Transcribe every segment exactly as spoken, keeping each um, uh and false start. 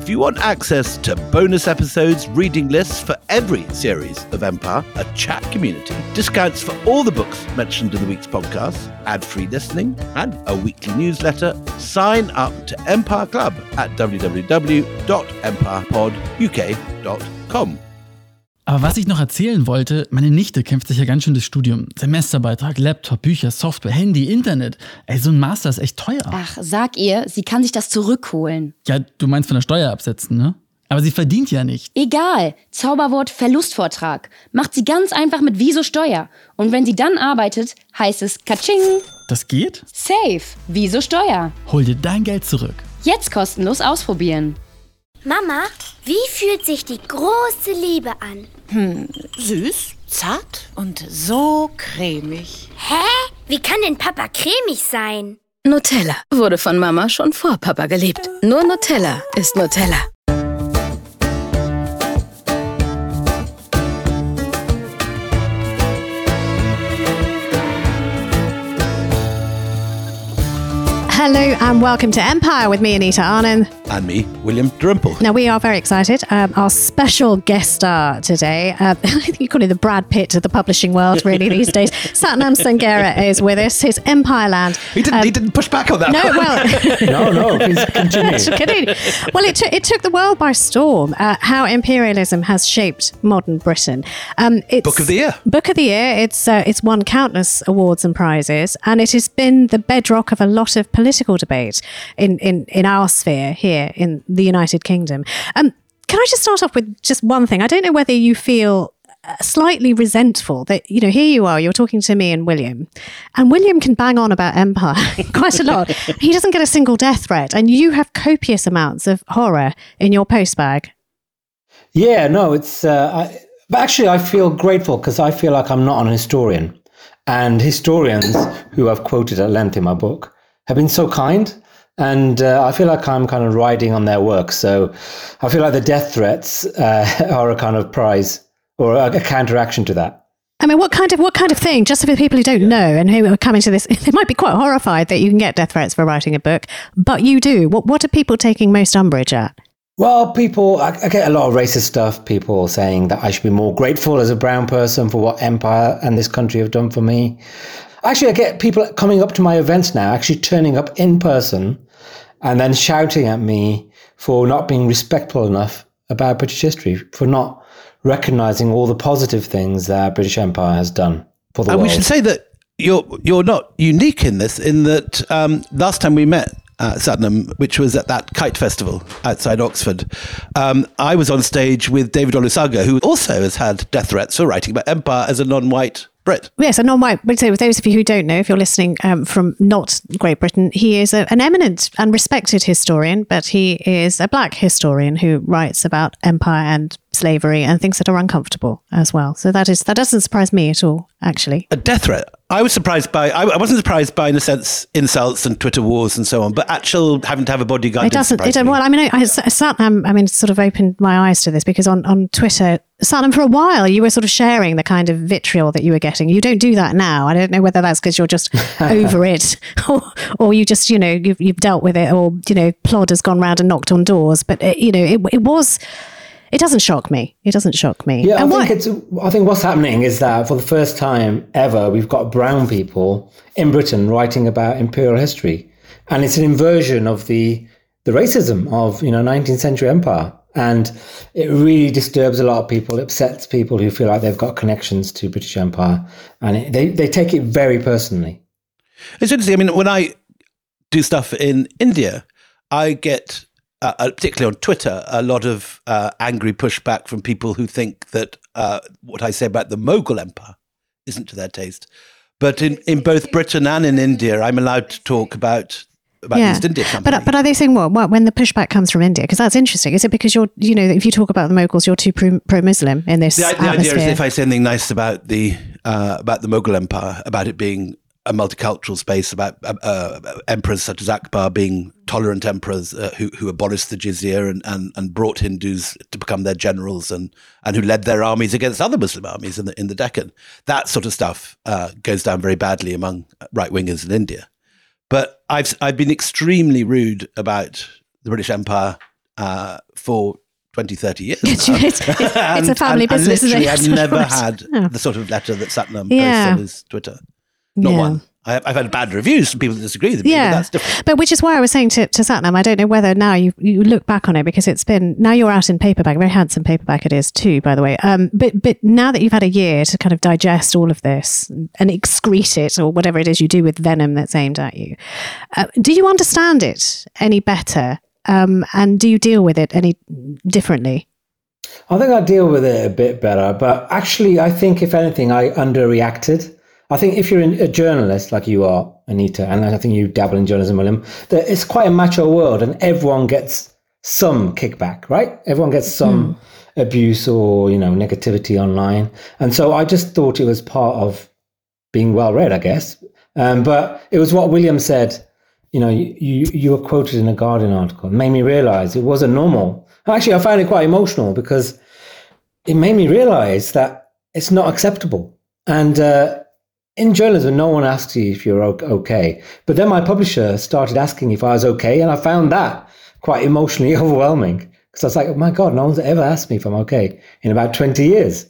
If you want access to bonus episodes, reading lists for every series of Empire, a chat community, discounts for all the books mentioned in the week's podcast, ad-free listening, and a weekly newsletter, sign up to Empire Club at w w w dot empire pod u k dot com. Aber was ich noch erzählen wollte, meine Nichte kämpft sich ja ganz schön das Studium. Semesterbeitrag, Laptop, Bücher, Software, Handy, Internet. Ey, so ein Master ist echt teuer. Ach, sag ihr, sie kann sich das zurückholen. Ja, du meinst von der Steuer absetzen, ne? Aber sie verdient ja nicht. Egal, Zauberwort Verlustvortrag. Macht sie ganz einfach mit Wieso Steuer. Und wenn sie dann arbeitet, heißt es Katsching. Das geht? Safe, Wieso Steuer. Hol dir dein Geld zurück. Jetzt kostenlos ausprobieren. Mama, wie fühlt sich die große Liebe an? Hm, süß, zart und so cremig. Hä? Wie kann denn Papa cremig sein? Nutella wurde von Mama schon vor Papa geliebt. Nur Nutella ist Nutella. Hello and welcome to Empire with me, Anita Arnon. And me, William Dalrymple. Now, we are very excited. Um, our special guest star today, uh, I think you call him the Brad Pitt of the publishing world, really, these days. Satnam Sanghera is with us. His Empire Land. He didn't, um, he didn't push back on that. No, well... no, no, please continue. continue. Well, it, t- it took the world by storm, uh, how imperialism has shaped modern Britain. Um, it's Book of the Year. Book of the Year. It's, uh, it's won countless awards and prizes, and it has been the bedrock of a lot of political debate in, in, in our sphere here in the United Kingdom. Um, can I just start off with just one thing? I don't know whether you feel slightly resentful that, you know, here you are, you're talking to me and William, and William can bang on about Empire quite a lot. He doesn't get a single death threat, and you have copious amounts of horror in your postbag. Yeah, no, it's... Uh, I, but actually, I feel grateful because I feel like I'm not an historian. And historians, who I've quoted at length in my book, have been so kind. And uh, I feel like I'm kind of riding on their work. So I feel like the death threats uh, are a kind of prize or a, a counteraction to that. I mean, what kind of what kind of thing, just for the people who don't know and who are coming to this, they might be quite horrified that you can get death threats for writing a book, but you do. What, what are people taking most umbrage at? Well, people, I, I get a lot of racist stuff, people saying that I should be more grateful as a brown person for what Empire and this country have done for me. Actually, I get people coming up to my events now, actually turning up in person and then shouting at me for not being respectful enough about British history, for not recognising all the positive things that British Empire has done for the and world. we should say that you're you're not unique in this, in that um, last time we met, uh, Satnam, which was at that kite festival outside Oxford, um, I was on stage with David Olusoga, who also has had death threats for writing about Empire as a non-white Brit. Yes, a non-white. So those of you who don't know, if you're listening um, from not Great Britain, he is a, an eminent and respected historian, but he is a black historian who writes about empire and slavery and things that are uncomfortable as well. So that is that doesn't surprise me at all, actually. A death threat. I was surprised by, I, I wasn't surprised by, in a sense, insults and Twitter wars and so on, but actual having to have a bodyguard. It doesn't, it, well, I mean, I, I, Satnam, I mean, sort of opened my eyes to this because on, on Twitter, Satnam, for a while, you were sort of sharing the kind of vitriol that you were getting. You don't do that now. I don't know whether that's because you're just over it or, or you just, you know, you've, you've dealt with it, or, you know, Plod has gone round and knocked on doors. But, it, you know, it, it was... It doesn't shock me. It doesn't shock me. Yeah, and I think why? it's. I think what's happening is that for the first time ever, we've got brown people in Britain writing about imperial history, and it's an inversion of the the racism of, you know, nineteenth century empire, and it really disturbs a lot of people. It upsets people who feel like they've got connections to British Empire, and it, they they take it very personally. It's interesting. I mean, when I do stuff in India, I get. Uh, particularly on Twitter, a lot of uh, angry pushback from people who think that uh, what I say about the Mughal Empire isn't to their taste. But in, in both Britain and in India, I'm allowed to talk about about yeah. the East India Company. But but are they saying what? What when the pushback comes from India? Because that's interesting. Is it because you're, you know, if you talk about the Mughals, you're too pro, pro-Muslim in this the, the atmosphere? idea is if I say anything nice about the uh, about the Mughal Empire, about it being a multicultural space, about uh, uh, emperors such as Akbar being tolerant emperors uh, who who abolished the jizya and, and, and brought Hindus to become their generals and, and who led their armies against other Muslim armies in the in the Deccan. That sort of stuff uh, goes down very badly among right wingers in India. But I've I've been extremely rude about the British Empire uh, for twenty, thirty years. It's, it's, it's and, a family and, business, and isn't it? I've never Right. had Oh. the sort of letter that Satnam Yeah. posts on his Twitter. Not Yeah. one. I, I've had bad reviews from people that disagree with me, Yeah, but that's different. But which is why I was saying to, to Satnam, I don't know whether now you you look back on it, because it's been, now you're out in paperback, very handsome paperback it is too, by the way. Um, but but now that you've had a year to kind of digest all of this and excrete it, or whatever it is you do with venom that's aimed at you, uh, do you understand it any better? Um, and do you deal with it any differently? I think I deal with it a bit better, but actually, I think if anything, I underreacted. I think if you're a journalist like you are, Anita, and I think you dabble in journalism, William, that it's quite a macho world, and everyone gets some kickback, right? Everyone gets some mm. abuse or, you know, negativity online, and so I just thought it was part of being well read, I guess. Um, but it was what William said. You know, you, you you were quoted in a Guardian article. It made me realise it wasn't normal. Actually, I found it quite emotional because it made me realise that it's not acceptable. And uh, in journalism, no one asks you if you're okay. But then my publisher started asking if I was okay, and I found that quite emotionally overwhelming. Because I was like, oh my God, no one's ever asked me if I'm okay in about twenty years.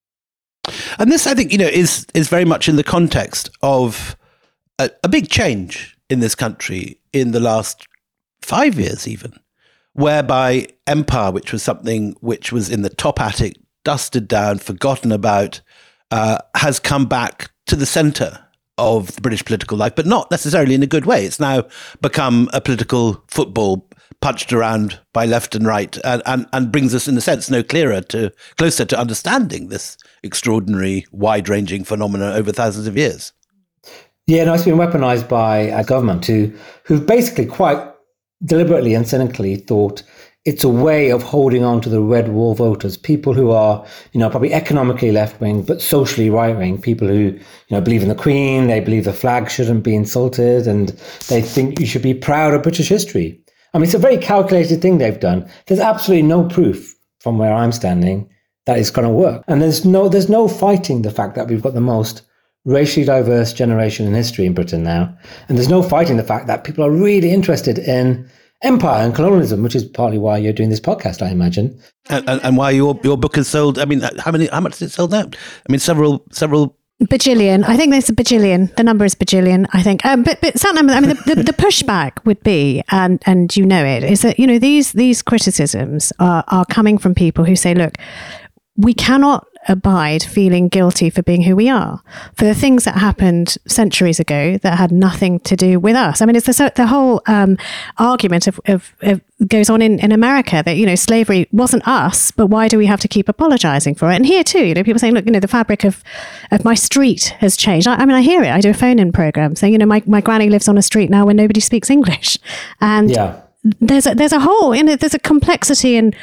And this, I think, you know, is is very much in the context of a, a big change in this country in the last five years even, whereby empire, which was something which was in the top attic, dusted down, forgotten about, uh, has come back to the centre of the British political life, but not necessarily in a good way. It's now become a political football punched around by left and right, and, and, and brings us, in a sense, no clearer to closer to understanding this extraordinary, wide-ranging phenomena over thousands of years. Yeah, no, it's been weaponized by a government who, who've basically quite deliberately and cynically thought it's a way of holding on to the red wall voters, people who are, you know, probably economically left-wing, but socially right-wing, people who, you know, believe in the Queen, they believe the flag shouldn't be insulted, and they think you should be proud of British history. I mean, it's a very calculated thing they've done. There's absolutely no proof from where I'm standing that it's going to work. And there's no, there's no fighting the fact that we've got the most racially diverse generation in history in Britain now. And there's no fighting the fact that people are really interested in empire and colonialism, which is partly why you're doing this podcast, I imagine. And, and, and why your your book has sold, I mean, how many, how much has it sold now? I mean, several, several... Bajillion. I think there's a bajillion. The number is bajillion, I think. Um, but but Satnam, I mean, the, the, the pushback would be, and and you know it, is that, you know, these these criticisms are are coming from people who say, look, we cannot abide feeling guilty for being who we are, for the things that happened centuries ago that had nothing to do with us. I mean, it's the, the whole um, argument of, of, of goes on in, in America that, you know, slavery wasn't us, but why do we have to keep apologizing for it? And here too, you know, people saying, look, you know, the fabric of, of my street has changed. I, I mean, I hear it. I do a phone-in program saying, you know, my, my granny lives on a street now where nobody speaks English. And yeah. there's a, there's a whole, you know, there's a complexity, and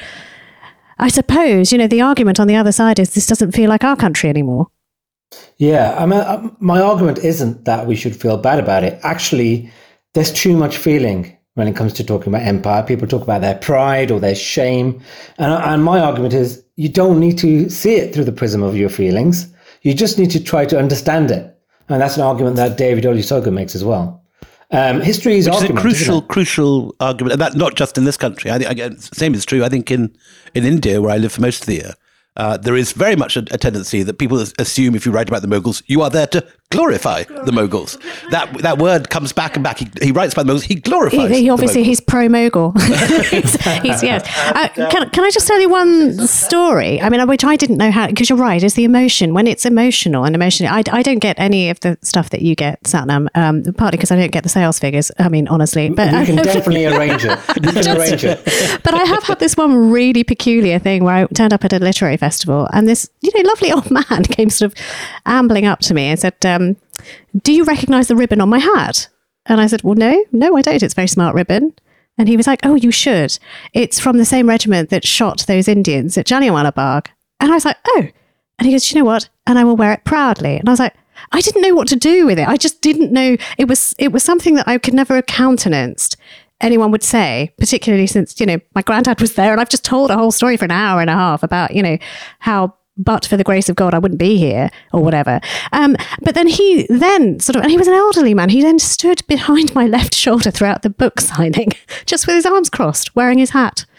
I suppose, you know, the argument on the other side is this doesn't feel like our country anymore. Yeah, I mean, my argument isn't that we should feel bad about it. Actually, there's too much feeling when it comes to talking about empire. People talk about their pride or their shame. And, and my argument is you don't need to see it through the prism of your feelings. You just need to try to understand it. And that's an argument that David Olusoga makes as well. Um, history is Which argument, is a crucial, crucial argument, and that not just in this country. I think again, same is true. I think in, in India, where I live for most of the year, uh, there is very much a, a tendency that people assume if you write about the Mughals, you are there to glorify the Mughals. That that word comes back and back. He, he writes about the Mughals. He glorifies. He, he obviously the he's pro Mughal. he's, he's, yes. Uh, can can I just tell you one story? I mean, which I didn't know how, because you're right. Is the emotion when it's emotional and emotional? I, I don't get any of the stuff that you get, Satnam. Um, partly because I don't get the sales figures. I mean, honestly, but you can definitely arrange it. You can just, arrange it. But I have had this one really peculiar thing where I turned up at a literary festival, and this, you know, lovely old man came sort of ambling up to me and said, um, do you recognise the ribbon on my hat? And I said, well, no, no, I don't. It's a very smart ribbon. And he was like, oh, you should. It's from the same regiment that shot those Indians at Jallianwala Bagh. And I was like, oh. And he goes, you know what? And I will wear it proudly. And I was like, I didn't know what to do with it. I just didn't know. It was, it was something that I could never have countenanced anyone would say, particularly since, you know, my granddad was there, and I've just told a whole story for an hour and a half about, you know, how but for the grace of God, I wouldn't be here or whatever. Um, but then he then sort of, and he was an elderly man, he then stood behind my left shoulder throughout the book signing, just with his arms crossed, wearing his hat.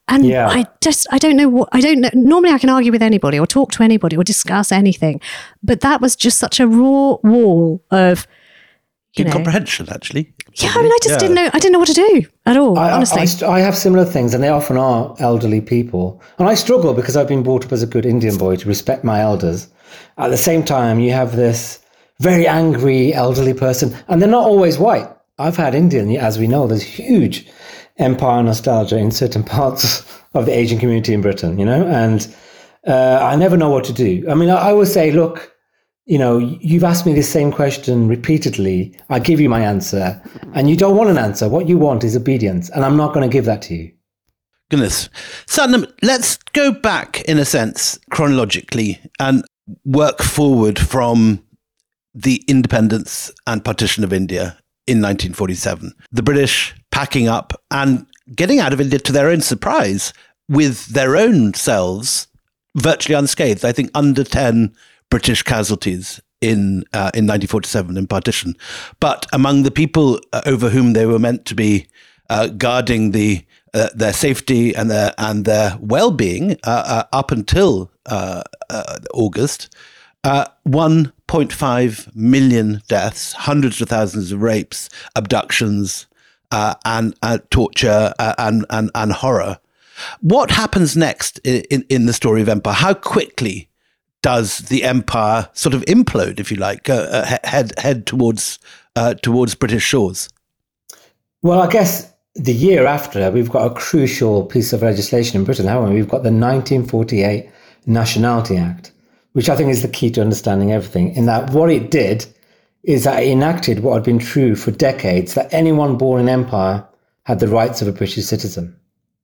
And Yeah. I just, I don't know what, I don't know. Normally I can argue with anybody or talk to anybody or discuss anything. But that was just such a raw wall of, you know. Incomprehension, actually. Yeah, I mean, I just Yeah. didn't know, I didn't know what to do at all, I, honestly. I, I, st- I have similar things, and they often are elderly people. And I struggle because I've been brought up as a good Indian boy to respect my elders. At the same time, you have this very angry elderly person, and they're not always white. I've had Indian, as we know, there's huge empire nostalgia in certain parts of the Asian community in Britain, you know, and uh, I never know what to do. I mean, I, I would say, look, you know, you've asked me this same question repeatedly. I give you my answer, and you don't want an answer. What you want is obedience, and I'm not going to give that to you. Goodness. Satnam, let's go back, in a sense, chronologically, and work forward from the independence and partition of India in nineteen forty-seven. The British packing up and getting out of India to their own surprise with their own selves virtually unscathed. I think under ten British casualties in uh, in nineteen forty-seven in partition. But among the people uh, over whom they were meant to be uh, guarding the uh, their safety and their and their well-being uh, uh, up until uh, uh, August, uh, one point five million deaths, hundreds of thousands of rapes, abductions, uh, and uh, torture uh, and, and and horror. What happens next in, in, in the story of empire? How quickly does the empire sort of implode, if you like, uh, uh, head head towards uh, towards British shores? Well, I guess the year after, we've got a crucial piece of legislation in Britain, haven't we? We've got the nineteen forty-eight Nationality Act, which I think is the key to understanding everything, in that what it did is that it enacted what had been true for decades, that anyone born in empire had the rights of a British citizen.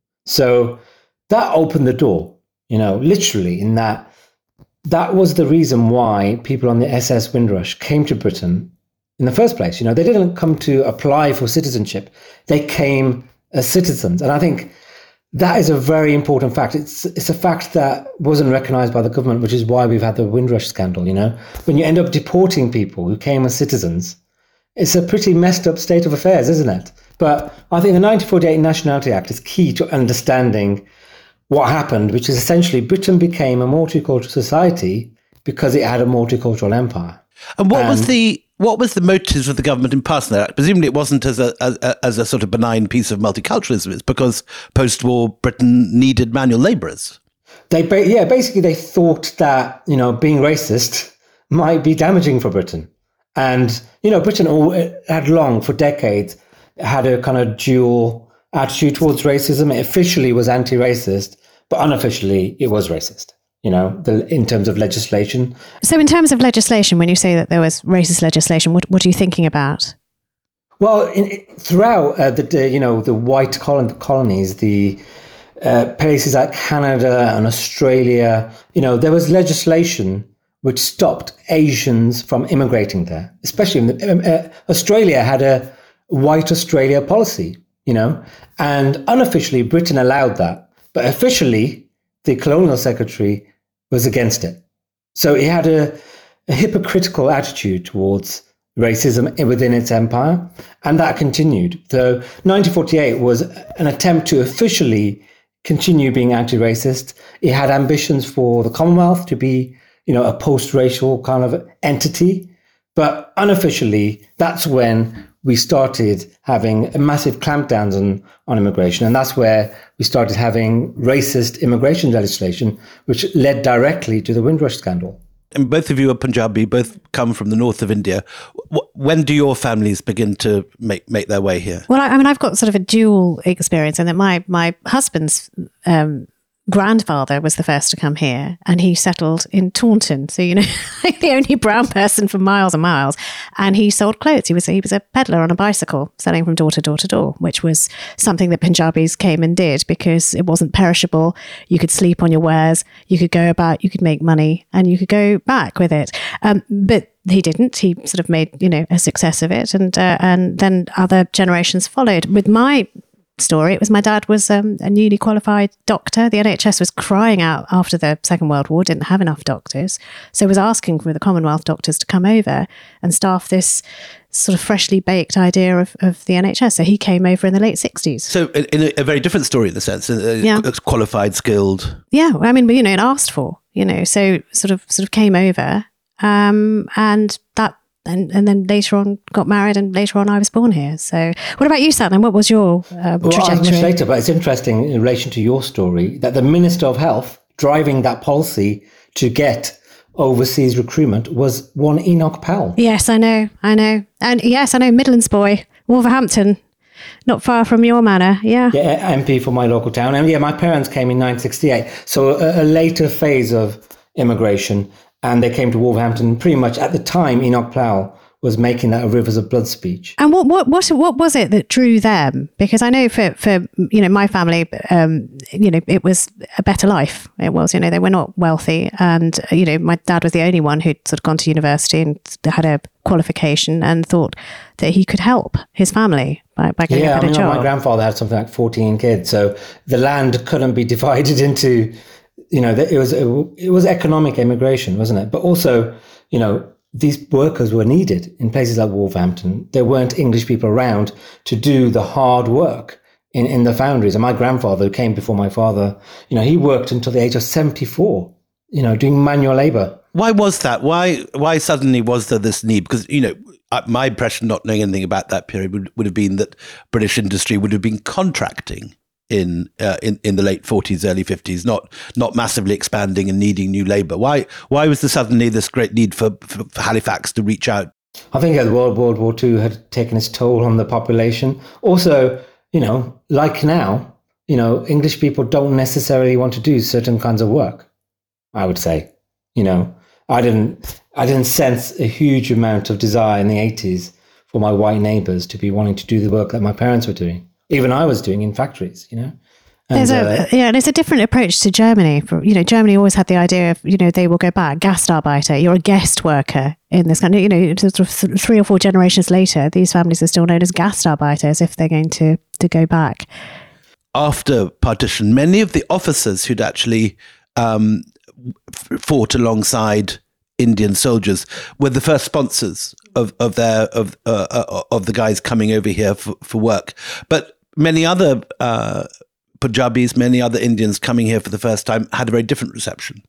So that opened the door, you know, literally, in that that was the reason why people on the S S Windrush came to Britain in the first place. You know, they didn't come to apply for citizenship. They came as citizens. And I think that is a very important fact. It's it's a fact that wasn't recognized by the government, which is why we've had the Windrush scandal, you know. When you end up deporting people who came as citizens, it's a pretty messed up state of affairs, isn't it? But I think the nineteen forty-eight Nationality Act is key to understanding what happened, which is essentially Britain became a multicultural society because it had a multicultural empire. And what and, was the what was the motives of the government in passing that act? Presumably it wasn't as a, as a as a sort of benign piece of multiculturalism. It's because post-war Britain needed manual labourers. They yeah, basically they thought that, you know, being racist might be damaging for Britain. And, you know, Britain all, had long, for decades, had a kind of dual attitude towards racism. It officially was anti-racist, but unofficially it was racist, you know, the, in terms of legislation. So in terms of legislation, when you say that there was racist legislation, what, what are you thinking about? Well, in, throughout uh, the, the, you know, the white colon- colonies, the uh, places like Canada and Australia, you know, there was legislation which stopped Asians from immigrating there, especially in the, uh, Australia had a white Australia policy, you know, and unofficially Britain allowed that, but officially the colonial secretary was against it. So it had a, a hypocritical attitude towards racism within its empire, and that continued. So nineteen forty-eight was an attempt to officially continue being anti-racist. It had ambitions for the Commonwealth to be, you know, a post-racial kind of entity, but unofficially, that's when we started having massive clampdowns on, on immigration. And that's where we started having racist immigration legislation, which led directly to the Windrush scandal. And both of you are Punjabi, both come from the north of India. W- when do your families begin to make, make their way here? Well, I, I mean, I've got sort of a dual experience in that my, my husband's um, grandfather was the first to come here, and he settled in Taunton. So, you know, like the only brown person for miles and miles. And he sold clothes. He was he was a peddler on a bicycle, selling from door to door to door, which was something that Punjabis came and did because it wasn't perishable. You could sleep on your wares, you could go about, you could make money, and you could go back with it. Um, but he didn't. He sort of made, you know, a success of it, and uh, and then other generations followed. With my story. It was my dad was um, a newly qualified doctor. The N H S was crying out after the Second World War, didn't have enough doctors. So was asking for the Commonwealth doctors to come over and staff this sort of freshly baked idea of, of the N H S. So he came over in the late sixties. So in in a, a very different story in the sense, uh, Yeah. qualified, skilled. Yeah, I mean, you know, and asked for, you know, so sort of sort of came over um, and that And, and then later on got married, and later on I was born here. So what about you, Satnam? What was your uh, Well, I was trajectory? much later, but it's interesting in relation to your story that the Minister of Health driving that policy to get overseas recruitment was one Enoch Powell. Yes, I know, I know. And yes, I know, Midlands boy, Wolverhampton, not far from your manor, yeah. Yeah, M P for my local town. And yeah, my parents came in nineteen sixty-eight, so a, a later phase of immigration. And they came to Wolverhampton pretty much at the time Enoch Powell was making that a Rivers of Blood speech. And what what what what was it that drew them? Because I know for for you know my family, um, you know it was a better life. It was, you know, they were not wealthy, and you know my dad was the only one who'd sort of gone to university and had a qualification and thought that he could help his family by, by getting Yeah, a I better mean, job. my grandfather had something like fourteen kids, so the land couldn't be divided into. You know, it was it was economic immigration, wasn't it? But also, you know, these workers were needed in places like Wolverhampton. There weren't English people around to do the hard work in, in the foundries. And my grandfather, who came before my father, you know, he worked until the age of seventy-four, you know, doing manual labor. Why was that? Why why suddenly was there this need? Because, you know, my impression, not knowing anything about that period, would, would have been that British industry would have been contracting in uh, in in the late forties, early fifties, not not massively expanding and needing new labour. Why why was there suddenly this great need for, for, for Halifax to reach out? I think that World World War Two had taken its toll on the population. Also, you know, like now, you know, English people don't necessarily want to do certain kinds of work. I would say, you know, I didn't I didn't sense a huge amount of desire in the eighties for my white neighbours to be wanting to do the work that my parents were doing. Even I was doing in factories, you know. And, There's a uh, yeah, there's a different approach to Germany. For, you know, Germany always had the idea of, you know, they will go back. Gastarbeiter, you're a guest worker in this country. You know, sort of th- three or four generations later, these families are still known as Gastarbeiter, as if they're going to to go back. After partition, many of the officers who'd actually um, f- fought alongside Indian soldiers were the first sponsors of of their of uh, uh, of the guys coming over here for, for work. But many other uh, Punjabis, many other Indians coming here for the first time had a very different reception.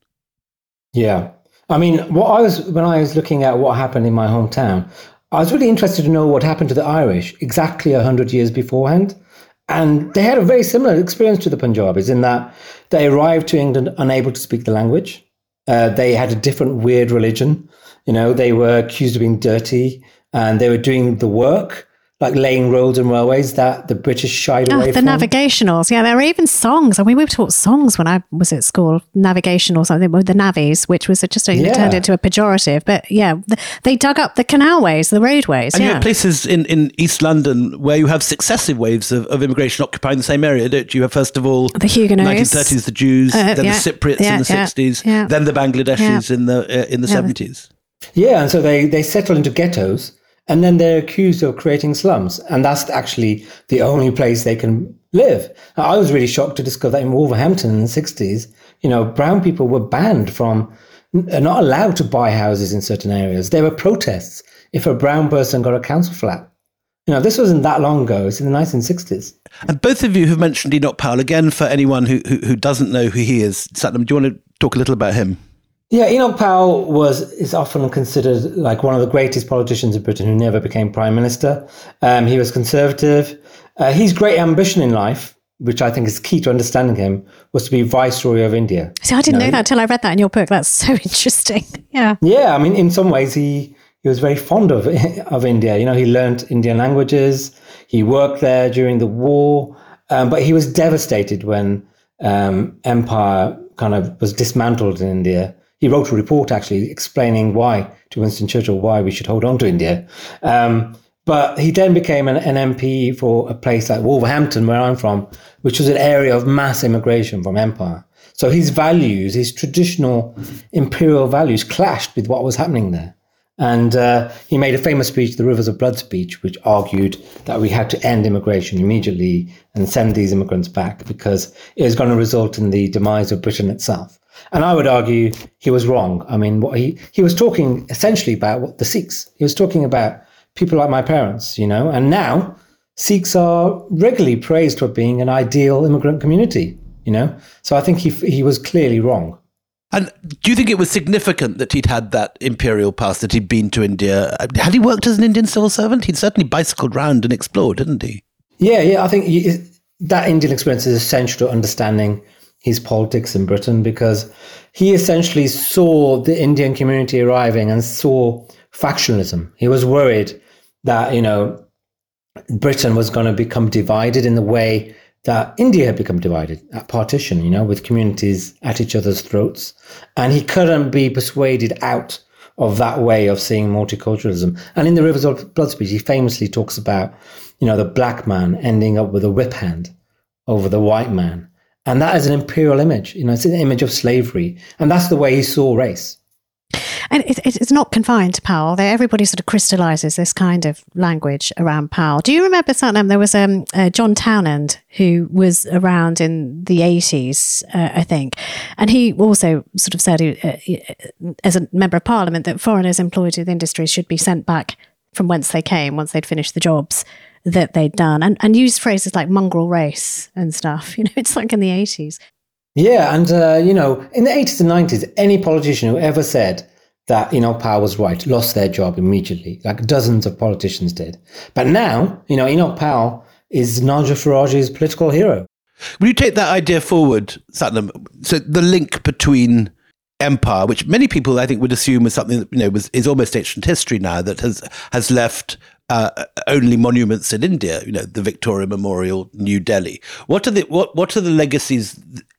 Yeah. I mean, what I was when I was looking at what happened in my hometown, I was really interested to know what happened to the Irish exactly a hundred years beforehand. And they had a very similar experience to the Punjabis in that they arrived to England unable to speak the language. Uh, they had a different weird religion. You know, they were accused of being dirty, and they were doing the work, like laying roads and railways, that the British shied Oh, away the from. navigationals. Yeah, there were even songs. I mean, we were taught songs when I was at school, navigation or something, with the navvies, which was just a, Yeah. turned into a pejorative. But yeah, th- they dug up the canalways, the roadways. And you yeah. have places in, in East London where you have successive waves of, of immigration occupying the same area, don't you? You have first of all The Huguenots. nineteen thirties, the Jews, Uh, then yeah, the Cypriots yeah, in the yeah, sixties, yeah. then the Bangladeshis in the uh, in the Yeah. seventies. Yeah, and so they, they settle into ghettos, and then they're accused of creating slums. And that's actually the only place they can live. Now, I was really shocked to discover that in Wolverhampton in the sixties, you know, brown people were banned from, are not allowed to buy houses in certain areas. There were protests if a brown person got a council flat. You know, this wasn't that long ago. It's in the nineteen sixties. And both of you have mentioned Enoch Powell. Again, for anyone who, who, who doesn't know who he is, Satnam, do you want to talk a little about him? Yeah, Enoch Powell was is often considered like one of the greatest politicians of Britain who never became prime minister. Um, he was conservative. Uh, his great ambition in life, which I think is key to understanding him, was to be Viceroy of India. See, I didn't You know that till I read that in your book. That's so interesting. Yeah. Yeah, I mean, in some ways, he he was very fond of of India. You know, he learned Indian languages. He worked there during the war, um, but he was devastated when um, empire kind of was dismantled in India. He wrote a report actually explaining why to Winston Churchill why we should hold on to India. Um, but he then became an, an M P for a place like Wolverhampton, where I'm from, which was an area of mass immigration from empire. So his values, his traditional imperial values, clashed with what was happening there. And uh, he made a famous speech, the Rivers of Blood speech, which argued that we had to end immigration immediately and send these immigrants back because it was going to result in the demise of Britain itself. And I would argue he was wrong. I mean, what he, he was talking essentially about what the Sikhs. He was talking about people like my parents, you know, and now Sikhs are regularly praised for being an ideal immigrant community, you know. So I think he he was clearly wrong. And do you think it was significant that he'd had that imperial past, that he'd been to India? Had he worked as an Indian civil servant? He'd certainly bicycled round and explored, didn't he? Yeah, yeah. I think he, that Indian experience is essential to understanding his politics in Britain, because he essentially saw the Indian community arriving and saw factionalism. He was worried that, you know, Britain was going to become divided in the way that India had become divided at partition, you know, with communities at each other's throats. And he couldn't be persuaded out of that way of seeing multiculturalism. And in the Rivers of Blood speech, he famously talks about, you know, the black man ending up with a whip hand over the white man. And that is an imperial image, you know, it's an image of slavery. And that's the way he saw race. And it, it, it's not confined to Powell. Everybody sort of crystallises this kind of language around Powell. Do you remember, Satnam, there was um, uh, John Townend, who was around in the eighties, uh, I think. And he also sort of said, uh, as a member of Parliament, that foreigners employed in industries should be sent back from whence they came once they'd finished the jobs that they'd done, and, and used phrases like mongrel race and stuff. You know, it's like in the eighties. Yeah, and, uh, you know, in the eighties and nineties, any politician who ever said that Enoch Powell was right lost their job immediately, like dozens of politicians did. But now, you know, Enoch Powell is Nigel Farage's political hero. Will you take that idea forward, Satnam? So the link between empire, which many people I think would assume was something that, you know, was is almost ancient history now, that has has left uh, only monuments in India, you know, the Victoria Memorial, New Delhi. What are the what what are the legacies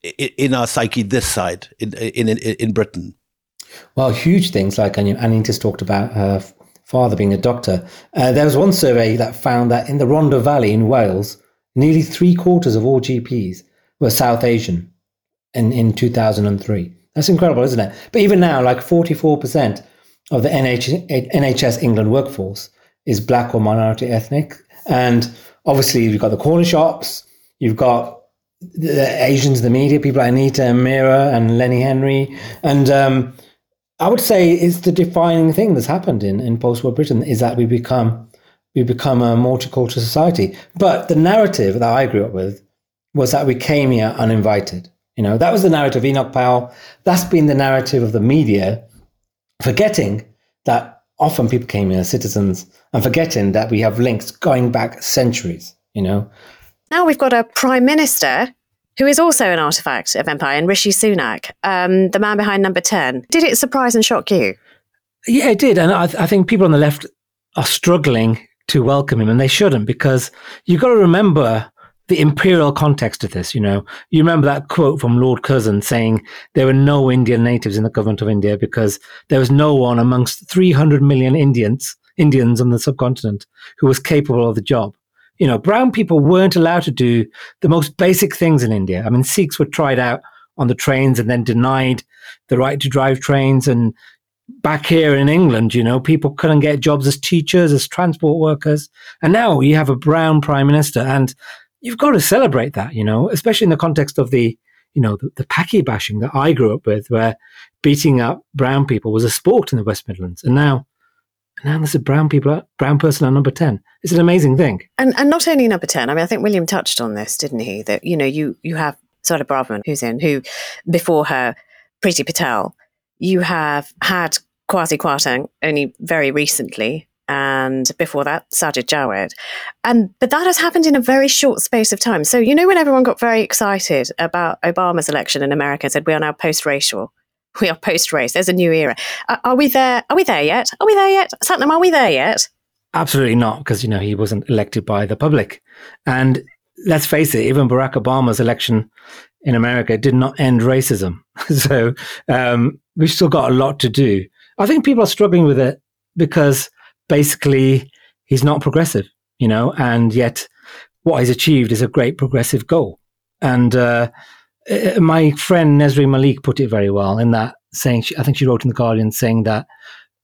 in our psyche this side in in in, in Britain? Well, huge things like Anita's talked about her father being a doctor. Uh, there was one survey that found that in the Rhondda Valley in Wales, nearly three quarters of all G Ps were South Asian in, in two thousand three. That's incredible, isn't it? But even now, like forty-four percent of the N H S England workforce is black or minority ethnic. And obviously you've got the corner shops, you've got the Asians, the media, people like Anita and Mira and Lenny Henry. And um, I would say it's the defining thing that's happened in, in post-war Britain is that we become we become a multicultural society. But the narrative that I grew up with was that we came here uninvited. You know, that was the narrative of Enoch Powell. That's been the narrative of the media, forgetting that often people came here as citizens and forgetting that we have links going back centuries, you know. Now we've got a prime minister who is also an artefact of empire, and Rishi Sunak, um, the man behind Number ten. Did it surprise and shock you? Yeah, it did. And I, I think people on the left are struggling to welcome him, and they shouldn't, because you've got to remember the imperial context of this. You know, you remember that quote from Lord Curzon saying there were no Indian natives in the government of India because there was no one amongst three hundred million Indians, Indians on the subcontinent who was capable of the job. You know, brown people weren't allowed to do the most basic things in India. I mean, Sikhs were tried out on the trains and then denied the right to drive trains. And back here in England, you know, people couldn't get jobs as teachers, as transport workers. And now you have a brown prime minister, and you've got to celebrate that, you know, especially in the context of the, you know, the, the Paki bashing that I grew up with, where beating up brown people was a sport in the West Midlands. And now, now there's a brown people, brown person on Number ten. It's an amazing thing. And and not only Number ten. I mean, I think William touched on this, didn't he? That, you know, you you have Sarda Braverman, who's in, who before her, Priti Patel. You have had Kwasi Kwarteng only very recently, and before that, Sajid Javid. And but that has happened in a very short space of time. So, you know, when everyone got very excited about Obama's election in America and said, we are now post-racial, we are post-race, there's a new era. Uh, are we there? Are we there yet? Are we there yet? Satnam, are we there yet? Absolutely not, because, you know, he wasn't elected by the public. And let's face it, even Barack Obama's election in America did not end racism. So um, we've still got a lot to do. I think people are struggling with it because basically he's not progressive, you know, and yet what he's achieved is a great progressive goal. And uh, my friend Nesreen Malik put it very well in that, saying, she, I think she wrote in The Guardian saying that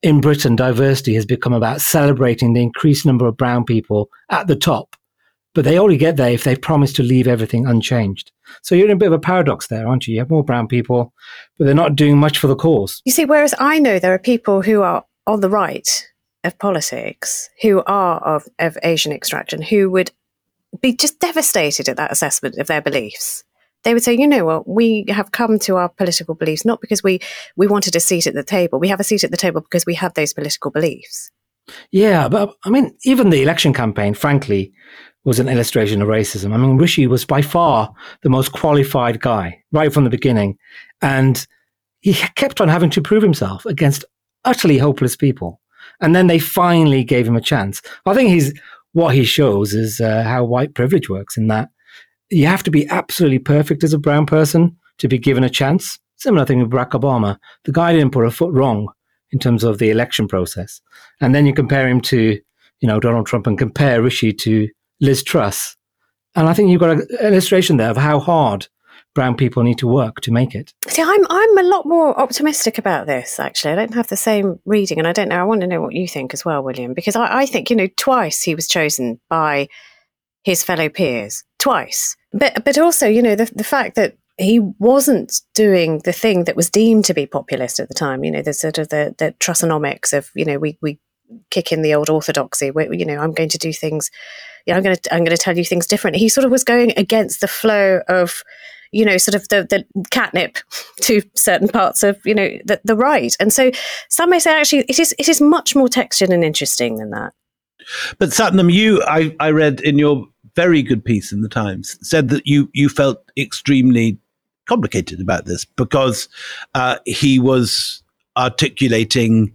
in Britain, diversity has become about celebrating the increased number of brown people at the top. But they only get there if they promise to leave everything unchanged. So you're in a bit of a paradox there, aren't you? You have more brown people, but they're not doing much for the cause. You see, whereas I know there are people who are on the right of politics, who are of, of Asian extraction, who would be just devastated at that assessment of their beliefs. They would say, you know what, we have come to our political beliefs not because we, we wanted a seat at the table. We have a seat at the table because we have those political beliefs. Yeah, but I mean, even the election campaign, frankly, was an illustration of racism. I mean, Rishi was by far the most qualified guy right from the beginning. And he kept on having to prove himself against utterly hopeless people. And then they finally gave him a chance. I think he's what he shows is uh, how white privilege works, in that you have to be absolutely perfect as a brown person to be given a chance. Similar thing with Barack Obama. The guy didn't put a foot wrong in terms of the election process. And then you compare him to, you know, Donald Trump, and compare Rishi to Liz Truss. And I think you've got an illustration there of how hard brown people need to work to make it. See, I'm I'm a lot more optimistic about this, actually. I don't have the same reading, and I don't know, I want to know what you think as well, William, because I, I think, you know, twice he was chosen by his fellow peers, twice. But but also, you know, the, the fact that he wasn't doing the thing that was deemed to be populist at the time, you know, the sort of the, the Trussonomics of, you know, we, we kick in the old orthodoxy, where, you know, I'm going to do things, you know, I'm going to, I'm going to tell you things different. He sort of was going against the flow of, you know, sort of the, the catnip to certain parts of, you know, the, the right. And so some may say, actually, it is, it is much more textured and interesting than that. But Satnam, you, I, I read in your very good piece in the Times, said that you, you felt extremely complicated about this because uh, he was articulating,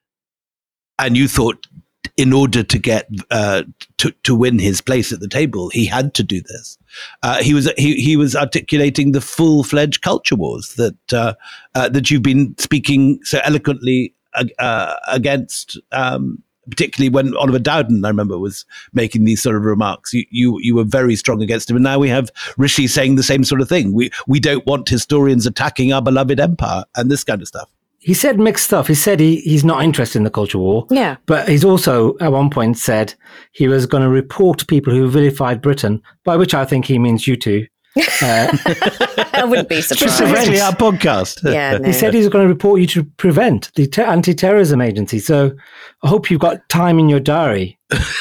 and you thought in order to get uh, to to win his place at the table, he had to do this. Uh, he was he he was articulating the full fledged culture wars that uh, uh, that you've been speaking so eloquently uh, against. Um, particularly when Oliver Dowden, I remember, was making these sort of remarks. You, you you were very strong against him. And now we have Rishi saying the same sort of thing. We we don't want historians attacking our beloved empire and this kind of stuff. He said mixed stuff. He said he, he's not interested in the culture war. Yeah. But he's also, at one point, said he was going to report people who vilified Britain, by which I think he means you two. Uh, I wouldn't be surprised. Specifically our podcast. Yeah, no. He said he's going to report you to Prevent, the te- anti-terrorism agency. So I hope you've got time in your diary.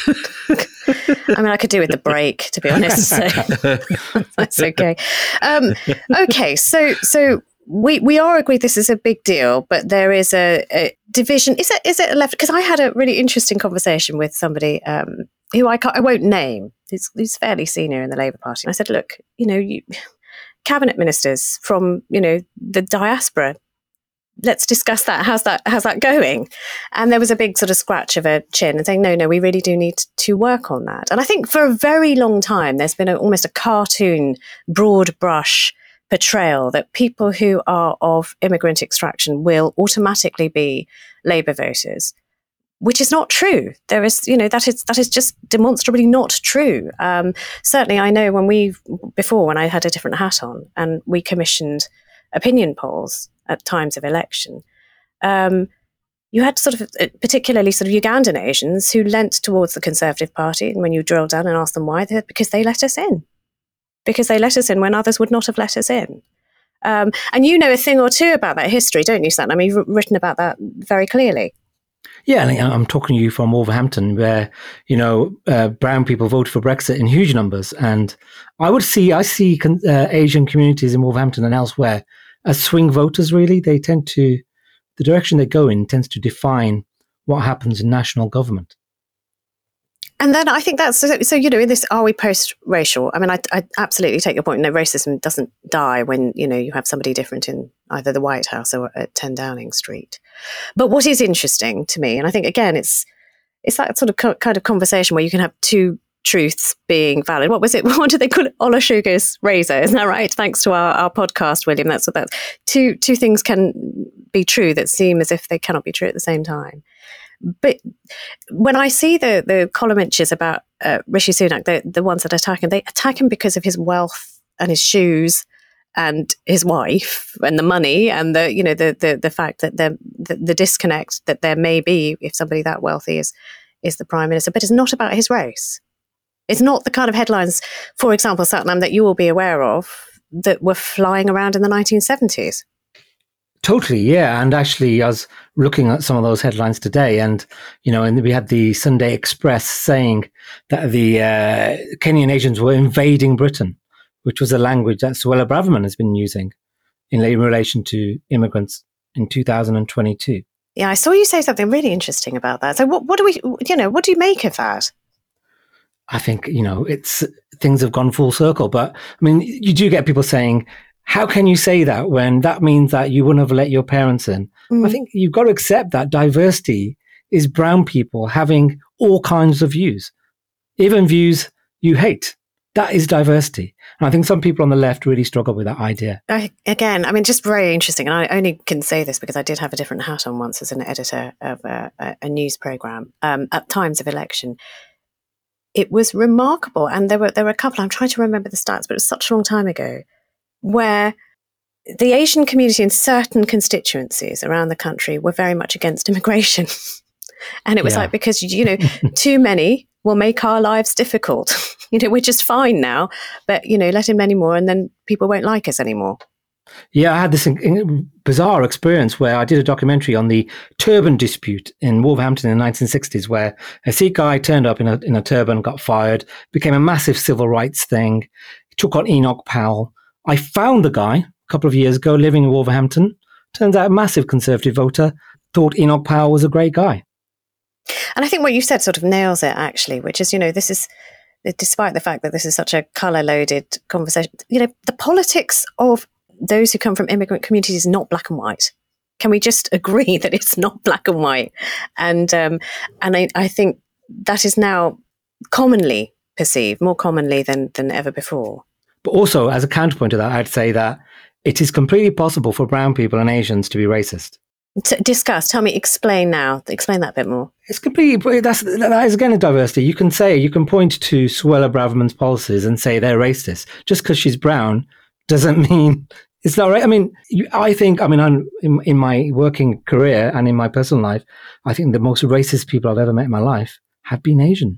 I mean, I could do with the break, to be honest. So that's okay. Um, okay, so so we we are agreed this is a big deal, but there is a, a division. Is it is it a left? Because I had a really interesting conversation with somebody um, who I can't, I won't name. He's, he's fairly senior in the Labour Party. And I said, look, you know, you, cabinet ministers from, you know, the diaspora, let's discuss that. How's that, how's that going? And there was a big sort of scratch of a chin and saying, no, no, we really do need to work on that. And I think for a very long time, there's been a, almost a cartoon, broad brush portrayal that people who are of immigrant extraction will automatically be Labour voters, which is not true. There is, you know, that is that is just demonstrably not true. Um, certainly, I know when we before when I had a different hat on and we commissioned opinion polls at times of election, um, you had sort of particularly sort of Ugandan Asians who leant towards the Conservative Party, and when you drill down and ask them why, they're because they let us in, because they let us in when others would not have let us in. Um, and you know a thing or two about that history, don't you, Stan? I mean, you've written about that very clearly. Yeah, I'm talking to you from Wolverhampton, where, you know, uh, brown people voted for Brexit in huge numbers. And I would see, I see uh, Asian communities in Wolverhampton and elsewhere as swing voters, really. They tend to, the direction they go in tends to define what happens in national government. And then I think that's, so, so you know, in this, are we post-racial? I mean, I, I absolutely take your point. No, racism doesn't die when, you know, you have somebody different in either the White House or at ten Downing Street. But what is interesting to me, and I think, again, it's it's that sort of co- kind of conversation where you can have two truths being valid. What was it? What did they call it? Olusegun's razor, isn't that right? Thanks to our, our podcast, William. That's what that's. Two, two things can be true that seem as if they cannot be true at the same time. But when I see the the column inches about uh, Rishi Sunak, the, the ones that attack him, they attack him because of his wealth and his shoes and his wife and the money and the, you know, the the, the fact that the, the the disconnect that there may be if somebody that wealthy is is the prime minister, but it's not about his race. It's not the kind of headlines, for example, Satnam, that you will be aware of that were flying around in the nineteen seventies. Totally, yeah. And actually, I was looking at some of those headlines today, and you know, and we had the Sunday Express saying that the uh, Kenyan Asians were invading Britain, which was a language that Suella Braverman has been using in, in relation to immigrants in two thousand twenty-two. Yeah, I saw you say something really interesting about that. So, what, what do we, you know, what do you make of that? I think, you know, it's things have gone full circle. But I mean, you do get people saying, how can you say that when that means that you wouldn't have let your parents in? Mm. I think you've got to accept that diversity is brown people having all kinds of views, even views you hate. That is diversity. And I think some people on the left really struggle with that idea. I, again, I mean, just very interesting. And I only can say this because I did have a different hat on once as an editor of a, a, a news program um, at times of election. It was remarkable. And there were there were a couple, I'm trying to remember the stats, but it was such a long time ago, where the Asian community in certain constituencies around the country were very much against immigration. And it was yeah. like, because, you know, too many will make our lives difficult. You know, we're just fine now, but, you know, let in many more and then people won't like us anymore. Yeah, I had this in, in, bizarre experience where I did a documentary on the turban dispute in Wolverhampton in the nineteen sixties, where a Sikh guy turned up in a, in a turban, got fired, became a massive civil rights thing, took on Enoch Powell. I found the guy a couple of years ago living in Wolverhampton. Turns out a massive Conservative voter, thought Enoch Powell was a great guy. And I think what you said sort of nails it, actually, which is, you know, this is, despite the fact that this is such a colour-loaded conversation, you know, the politics of those who come from immigrant communities is not black and white. Can we just agree that it's not black and white? And um, and I, I think that is now commonly perceived, more commonly than than ever before. But also, as a counterpoint to that, I'd say that it is completely possible for brown people and Asians to be racist. To discuss, tell me, explain now, explain that a bit more. It's completely, that's, that is again a diversity. You can say, you can point to Suella Braverman's policies and say they're racist. Just because she's brown doesn't mean it's not right. I mean, you, I think, I mean, I'm, in, in my working career and in my personal life, I think the most racist people I've ever met in my life have been Asian.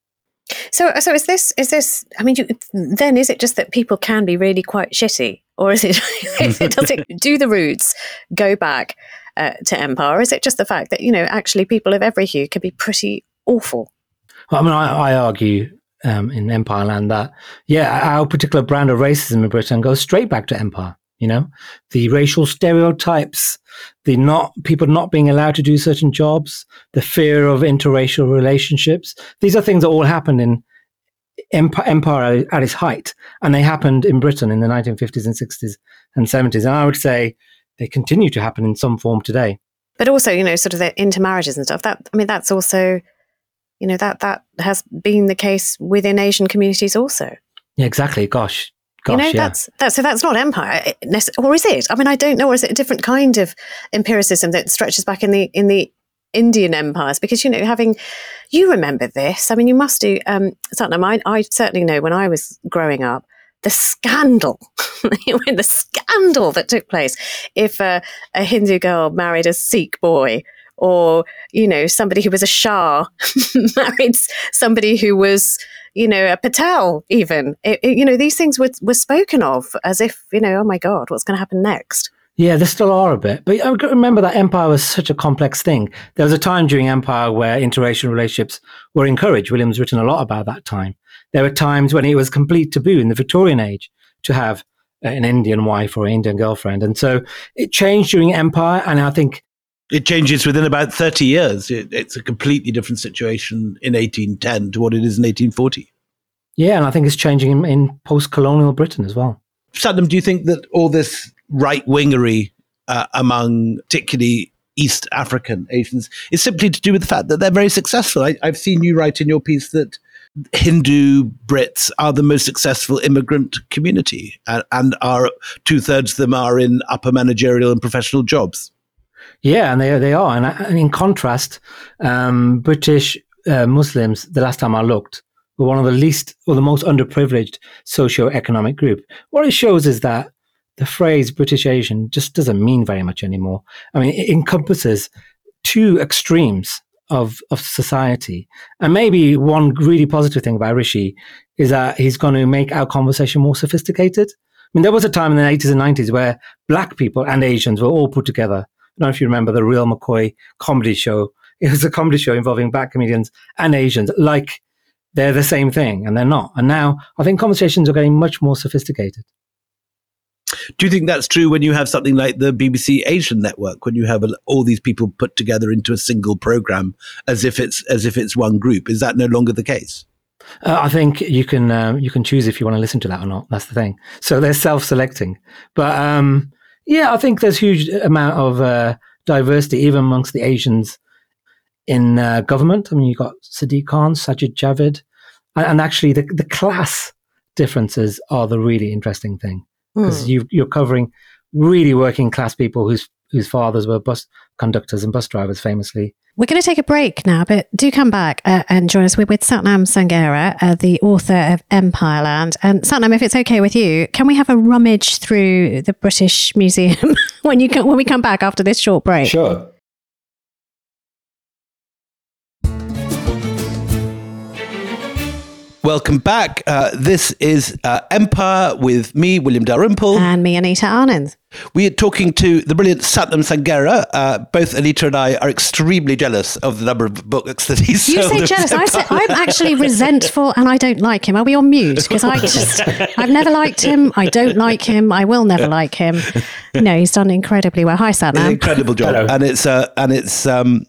So, so is this, is this, I mean, you, then is it just that people can be really quite shitty? Or is it, is it does it, do the roots go back uh, to empire? Or is it just the fact that, you know, actually people of every hue can be pretty awful? Well, I mean, I, I argue um, in Empire Land that, yeah, our particular brand of racism in Britain goes straight back to empire. You know, the racial stereotypes, the not people not being allowed to do certain jobs, the fear of interracial relationships. These are things that all happened in empire, empire at its height, and they happened in Britain in the nineteen fifties and sixties and seventies. And I would say they continue to happen in some form today. But also, you know, sort of the intermarriages and stuff. That I mean, that's also, you know, that that has been the case within Asian communities also. Yeah, exactly. Gosh. Gosh, you know, yeah. that's that's so that's not empire, or is it? I mean, I don't know. Or is it a different kind of empiricism that stretches back in the in the Indian empires? Because, you know, having you remember this. I mean, you must do. Um, Satnam, I, I certainly know when I was growing up, the scandal, the scandal that took place if uh, a Hindu girl married a Sikh boy, or, you know, somebody who was a Shah married somebody who was, you know, a Patel even. It, it, you know, these things were, were spoken of as if, you know, oh my God, what's going to happen next? Yeah, there still are a bit. But I remember that empire was such a complex thing. There was a time during empire where interracial relationships were encouraged. William's written a lot about that time. There were times when it was complete taboo in the Victorian age to have an Indian wife or an Indian girlfriend. And so it changed during empire. And I think it changes within about thirty years. It, it's a completely different situation in eighteen ten to what it is in eighteen forty. Yeah, and I think it's changing in, in post-colonial Britain as well. Satnam, do you think that all this right-wingery uh, among particularly East African Asians is simply to do with the fact that they're very successful? I, I've seen you write in your piece that Hindu Brits are the most successful immigrant community, and, and are two-thirds of them are in upper managerial and professional jobs. Yeah, and they they are. And, and in contrast, um, British uh, Muslims, the last time I looked, were one of the least or the most underprivileged socio-economic group. What it shows is that the phrase British Asian just doesn't mean very much anymore. I mean, it encompasses two extremes of, of society. And maybe one really positive thing about Rishi is that he's going to make our conversation more sophisticated. I mean, there was a time in the eighties and nineties where black people and Asians were all put together. I don't know if you remember the Real McCoy comedy show. It was a comedy show involving black comedians and Asians, like they're the same thing, and they're not. And now I think conversations are getting much more sophisticated. Do you think that's true when you have something like the B B C Asian Network, when you have all these people put together into a single program as if it's as if it's one group? Is that no longer the case? Uh, I think you can uh, you can choose if you want to listen to that or not. That's the thing. So they're self-selecting. But um, yeah, I think there's huge amount of uh, diversity even amongst the Asians in uh, government. I mean, you've got Sadiq Khan, Sajid Javid, and, and actually the, the class differences are the really interesting thing. Because mm. you, you're covering really working class people whose whose fathers were bus conductors and bus drivers, famously. We're going to take a break now, but do come back uh, and join us. We're with Satnam Sanghera, uh, the author of Empireland. And Satnam, if it's okay with you, can we have a rummage through the British Museum when you come, when we come back after this short break? Sure. Welcome back. Uh, this is uh, Empire with me, William Dalrymple. And me, Anita Anand. We are talking to the brilliant Satnam Sanghera. Uh, both Anita and I are extremely jealous of the number of books that he's You sold. say jealous. I say, I'm actually resentful and I don't like him. Are we on mute? Because I just, I've never liked him. I don't like him. I will never like him. No, he's done incredibly well. Hi, Satnam. An incredible job. Hello. And it's, uh, and it's um,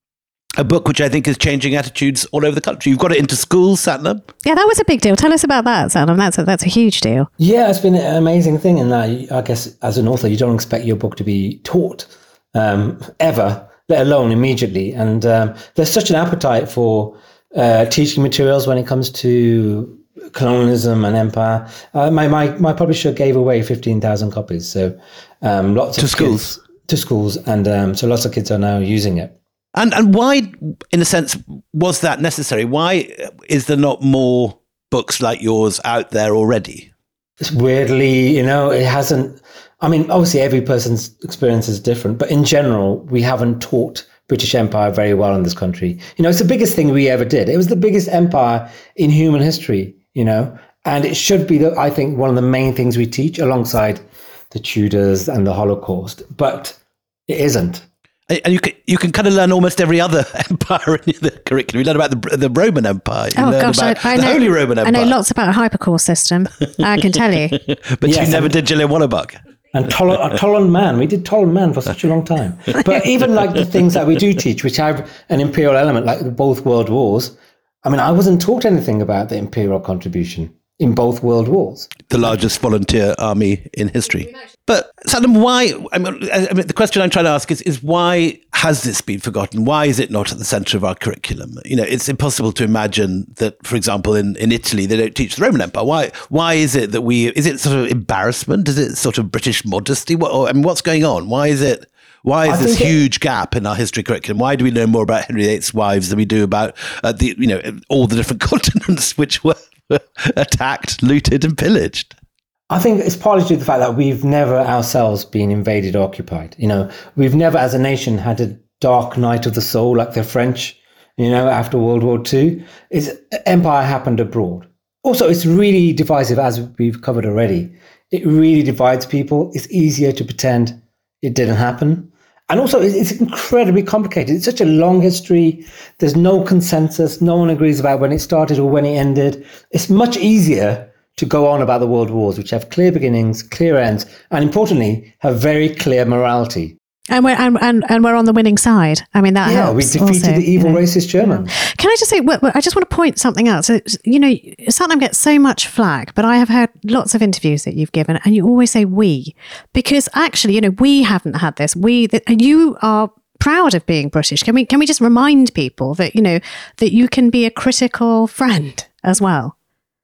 a book which I think is changing attitudes all over the country. You've got it into schools, Satnam. Yeah, that was a big deal. Tell us about that, Satnam. That's a, that's a huge deal. Yeah, it's been an amazing thing in that, I guess, as an author, you don't expect your book to be taught um, ever, let alone immediately. And um, there's such an appetite for uh, teaching materials when it comes to colonialism and empire. Uh, my, my my publisher gave away fifteen thousand copies, so um, lots to of schools. kids, to schools, and um, so lots of kids are now using it. And and why, in a sense, was that necessary? Why is there not more books like yours out there already? It's weirdly, you know, it hasn't. I mean, obviously, every person's experience is different, but in general, we haven't taught British Empire very well in this country. You know, it's the biggest thing we ever did. It was the biggest empire in human history, you know, and it should be, the, I think, one of the main things we teach alongside the Tudors and the Holocaust, but it isn't. And you can you can kind of learn almost every other empire in the curriculum. You learn about the the Roman Empire. You Oh learn gosh, I, about I the know. Holy Roman Empire. I know lots about a hypercore system. I can tell you. But Yes, you never and- did Gillian Wallabuck. And Tol- uh, Tolland Man, we did Tolland Man for such a long time. But even like the things that we do teach, which have an imperial element, like both world wars, I mean, I wasn't taught anything about the imperial contribution in both world wars. The largest volunteer army in history. But Satnam, why? I mean, I mean, the question I'm trying to ask is, is why has this been forgotten? Why is it not at the centre of our curriculum? You know, it's impossible to imagine that, for example, in, in Italy, they don't teach the Roman Empire. Why? Why is it that we? Is it sort of embarrassment? Is it sort of British modesty? What? Or, I mean, what's going on? Why is it? Why is I this think it- huge gap in our history curriculum? Why do we know more about Henry the Eighth's wives than we do about uh, the you know all the different continents which were attacked, looted, and pillaged? I think it's partly due to the fact that we've never ourselves been invaded or occupied. You know, we've never as a nation had a dark night of the soul like the French, you know, after World War Two. It's, empire happened abroad. Also, it's really divisive, as we've covered already. It really divides people. It's easier to pretend it didn't happen. And also, it's incredibly complicated. It's such a long history. There's no consensus. No one agrees about when it started or when it ended. It's much easier to go on about the world wars, which have clear beginnings, clear ends, and importantly, have very clear morality. And we're and, and, and we're on the winning side. I mean, that Yeah, helps. we defeated also, the evil you know. racist Germans. Can I just say, well, I just want to point something out. So, you know, Satnam gets so much flack, but I have heard lots of interviews that you've given, and you always say we, because actually, you know, we haven't had this. We, that, and you are proud of being British. Can we? Can we just remind people that you know that you can be a critical friend as well?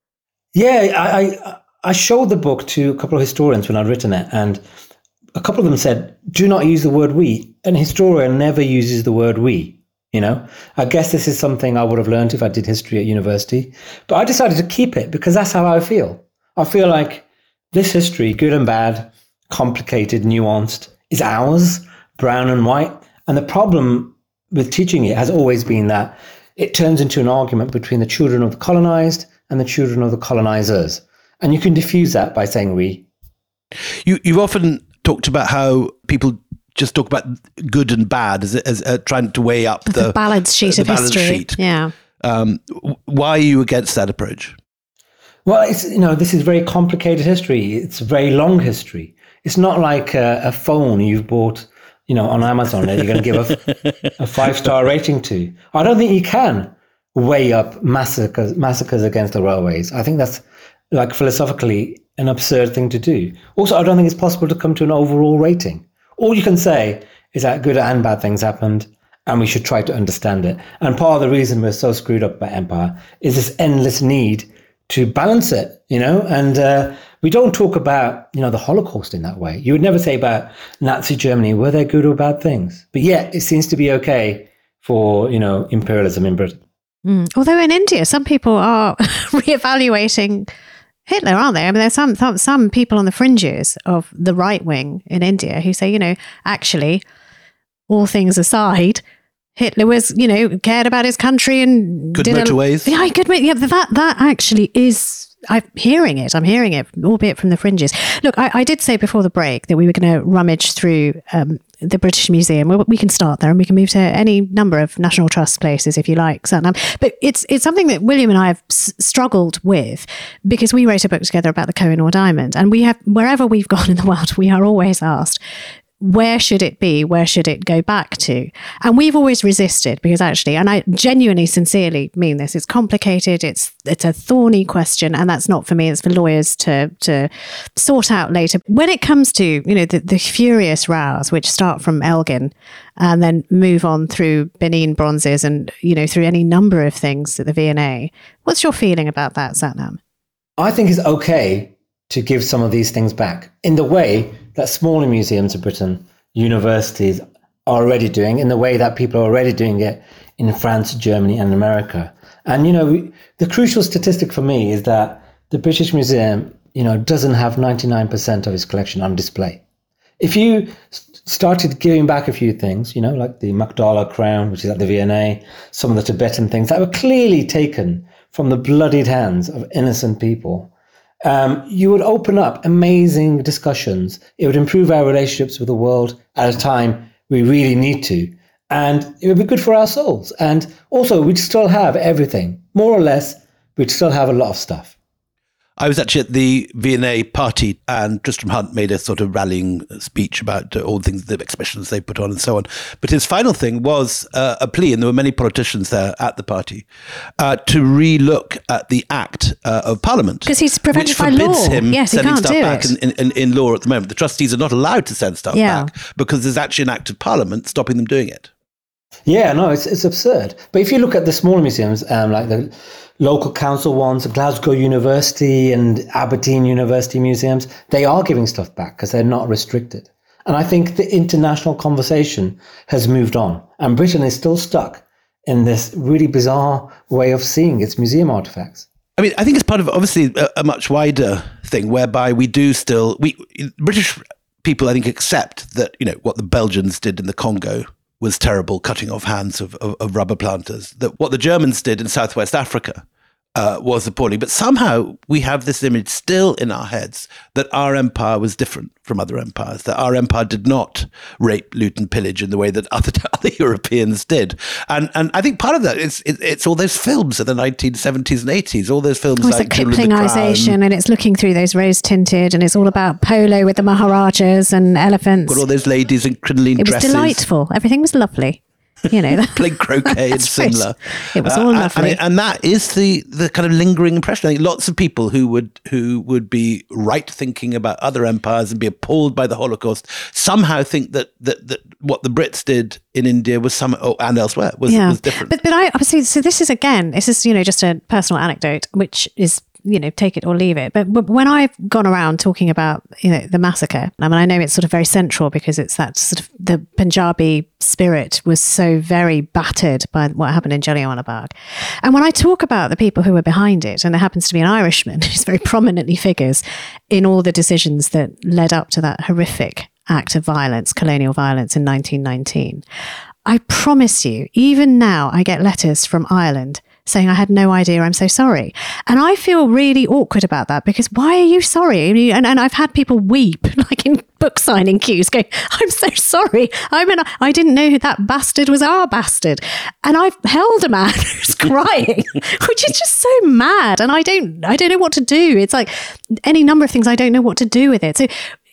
Yeah, I, I I showed the book to a couple of historians when I'd written it, and a couple of them said, "Do not use the word we." An historian never uses the word we. You know, I guess this is something I would have learned if I did history at university, but I decided to keep it because that's how I feel. I feel like this history, good and bad, complicated, nuanced, is ours, brown and white. And the problem with teaching it has always been that it turns into an argument between the children of the colonized and the children of the colonizers. And you can diffuse that by saying we. You, you've often talked about how people just talk about good and bad as, as uh, trying to weigh up the, the balance sheet the of balance history. Sheet. Yeah. Um, why are you against that approach? Well, it's, you know, this is very complicated history. It's a very long history. It's not like a, a phone you've bought, you know, on Amazon that you're going to give a, a five-star rating to. I don't think you can weigh up massacres, massacres against the railways. I think that's, like, philosophically an absurd thing to do. Also, I don't think it's possible to come to an overall rating. All you can say is that good and bad things happened, and we should try to understand it. And part of the reason we're so screwed up by empire is this endless need to balance it, you know, and uh, we don't talk about, you know, the Holocaust in that way. You would never say about Nazi Germany, were there good or bad things? But yet it seems to be okay for, you know, imperialism in Britain. Mm. Although in India, some people are reevaluating Hitler, aren't they? I mean, there's some, some some people on the fringes of the right wing in India who say, you know, actually, all things aside, Hitler was, you know, cared about his country and good did motorways. A, yeah, good. Yeah, that that actually is. I'm hearing it. I'm hearing it, albeit from the fringes. Look, I, I did say before the break that we were going to rummage through um, the British Museum. We, we can start there, and we can move to any number of National Trust places if you like, Satnam. But it's it's something that William and I have s- struggled with because we wrote a book together about the Kohinoor diamond, and we have wherever we've gone in the world, we are always asked, where should it be? Where should it go back to? And we've always resisted because actually, and I genuinely, sincerely mean this, it's complicated, it's it's a thorny question, and that's not for me, it's for lawyers to to sort out later. When it comes to, you know, the, the furious rows, which start from Elgin and then move on through Benin bronzes and, you know, through any number of things at the V and A, what's your feeling about that, Satnam? I think it's okay to give some of these things back in the way that smaller museums of Britain, universities are already doing, in the way that people are already doing it in France, Germany, and America. And, you know, we, the crucial statistic for me is that the British Museum, you know, doesn't have ninety-nine percent of its collection on display. If you started giving back a few things, you know, like the Magdala crown, which is at the V and A, some of the Tibetan things that were clearly taken from the bloodied hands of innocent people, Um, you would open up amazing discussions. It would improve our relationships with the world at a time we really need to. And it would be good for our souls. And also, we'd still have everything. More or less, we'd still have a lot of stuff. I was actually at the V and A party, and Tristram Hunt made a sort of rallying speech about uh, all the things, the exhibitions they put on and so on. But his final thing was uh, a plea, and there were many politicians there at the party, uh, to re-look at the Act uh, of Parliament. Because he's prevented which by forbids law. him Yes, he sending can't stuff do back it. in, in, in, in law at the moment. The trustees are not allowed to send stuff Yeah. back because there's actually an Act of Parliament stopping them doing it. Yeah, no, it's it's absurd. But if you look at the smaller museums, um, like the local council ones, Glasgow University and Aberdeen University museums, they are giving stuff back because they're not restricted. And I think the international conversation has moved on. And Britain is still stuck in this really bizarre way of seeing its museum artifacts. I mean, I think it's part of obviously a, a much wider thing whereby we do still, we British people, I think, accept that, you know, what the Belgians did in the Congo was terrible, cutting off hands of, of, of rubber planters, that what the Germans did in Southwest Africa uh, was appalling. But somehow we have this image still in our heads that our empire was different from other empires, that our empire did not rape, loot and pillage in the way that other, other Europeans did. And and I think part of that is it, it's all those films in the nineteen seventies and eighties, all those films Oh, it's like the Jewel in the Crown. Kiplingization, and it's looking through those rose-tinted, and it's all about polo with the Maharajas and elephants. Got all those ladies in crinoline It was dresses. delightful. Everything was lovely. You know, playing croquet in That's right. Simla. It was all Uh, lovely. and, and that is the the kind of lingering impression. I think lots of people who would who would be right thinking about other empires and be appalled by the Holocaust somehow think that that, that what the Brits did in India was some oh, and elsewhere was, yeah. was different. But but I obviously, so this is again, this is, you know, just a personal anecdote, which is you know, take it or leave it. But, but when I've gone around talking about, you know, the massacre, I mean, I know it's sort of very central because it's that sort of the Punjabi spirit was so very battered by what happened in Jallianwala Bagh. And when I talk about the people who were behind it, and there happens to be an Irishman who's very prominently figures in all the decisions that led up to that horrific act of violence, colonial violence in nineteen nineteen, I promise you, even now I get letters from Ireland saying, I had no idea, I'm so sorry. And I feel really awkward about that because why are you sorry? And, and I've had people weep, like in book signing queues, going, I'm so sorry. I mean, I didn't know who that bastard was our bastard. And I've held a man who's crying, which is just so mad. And I don't, I don't know what to do. It's like any number of things, I don't know what to do with it. So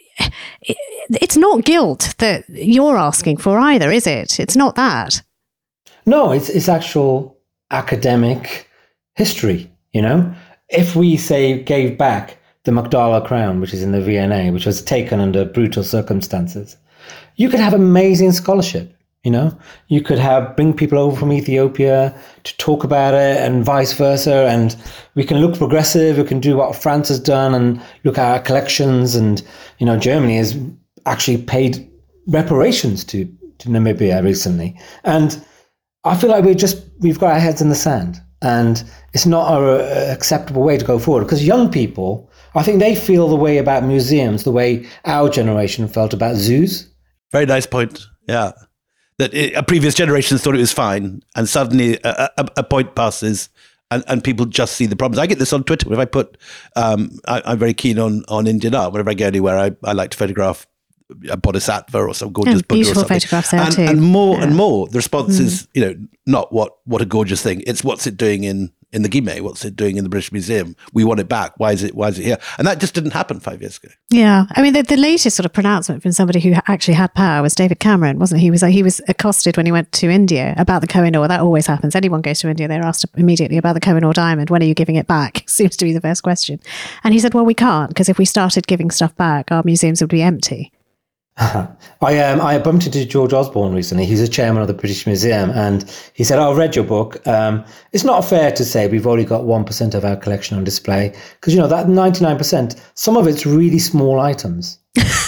it's not guilt that you're asking for either, is it? It's not that. No, it's it's actual academic history, you know? If we, say, gave back the Magdala crown, which is in the V N A, which was taken under brutal circumstances, you could have amazing scholarship, you know? You could have bring people over from Ethiopia to talk about it and vice versa, and we can look progressive, we can do what France has done and look at our collections, and, you know, Germany has actually paid reparations to, to Namibia recently. And I feel like we're just, we've got our heads in the sand, and it's not an acceptable way to go forward, because young people, I think they feel the way about museums the way our generation felt about zoos. Very nice point. Yeah. That it, a previous generation thought it was fine, and suddenly a, a, a point passes and, and people just see the problems. I get this on Twitter. If I put, um, I, I'm very keen on, on Indian art. Whenever I go anywhere, I, I like to photograph a bodhisattva or some gorgeous yeah, Buddha or beautiful something. photographs there and, too. and more yeah. and more, the response mm. is, you know, not what, what a gorgeous thing. It's what's it doing in, in the Guimet? What's it doing in the British Museum? We want it back. Why is it, why is it here? And that just didn't happen five years ago. Yeah. I mean, the, the latest sort of pronouncement from somebody who actually had power was David Cameron, wasn't he? He was, he was accosted when he went to India about the Kohinoor. That always happens. Anyone goes to India, they're asked immediately about the Kohinoor diamond. When are you giving it back? Seems to be the first question. And he said, well, we can't, because if we started giving stuff back, our museums would be empty. I um, I bumped into George Osborne recently. He's a chairman of the British Museum, and he said, oh, I've read your book. Um, it's not fair to say we've only got one percent of our collection on display, because, you know, that ninety-nine percent, some of it's really small items.